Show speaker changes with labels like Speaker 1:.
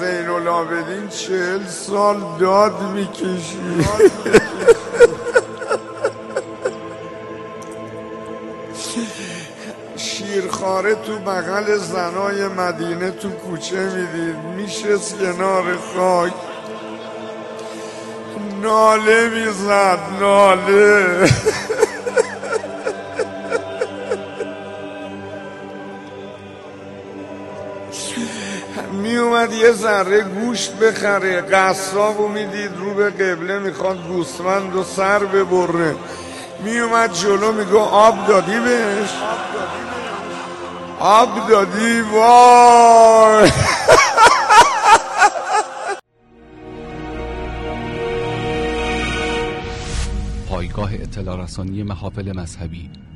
Speaker 1: زین العابدین 40 سال داد میکشی. شیرخواره تو بغل زنای مدینه تو کوچه میدید، میشست کنار خاک ناله میزد، ناله. می اومد یه ذره گوشت بخره، قصابو میدید رو به قبله میخواد گوسفند و سر ببره، می اومد جلو میگو آب دادی بهش؟ آب دادی؟ وای.
Speaker 2: پایگاه اطلاع رسانی محافل مذهبی